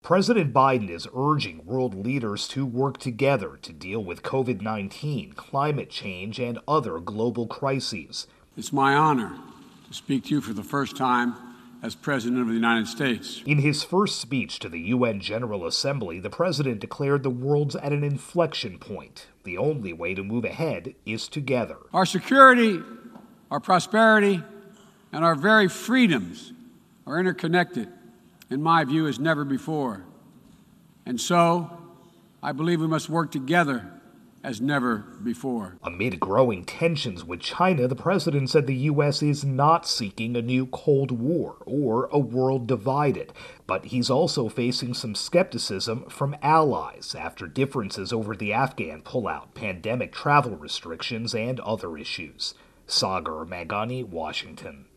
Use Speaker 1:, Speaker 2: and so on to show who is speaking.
Speaker 1: President Biden is urging world leaders to work together to deal with COVID-19, climate change, and other global crises.
Speaker 2: It's my honor to speak to you for the first time as President of the United States.
Speaker 1: In his first speech to the UN General Assembly, the president declared the world's at an inflection point. The only way to move ahead is together.
Speaker 2: Our security, our prosperity, and our very freedoms are interconnected, in my view, as never before. And so, I believe we must work together as never before.
Speaker 1: Amid growing tensions with China, the president said the U.S. is not seeking a new Cold War or a world divided, but he's also facing some skepticism from allies after differences over the Afghan pullout, pandemic travel restrictions, and other issues. Sagar Meghani, Washington.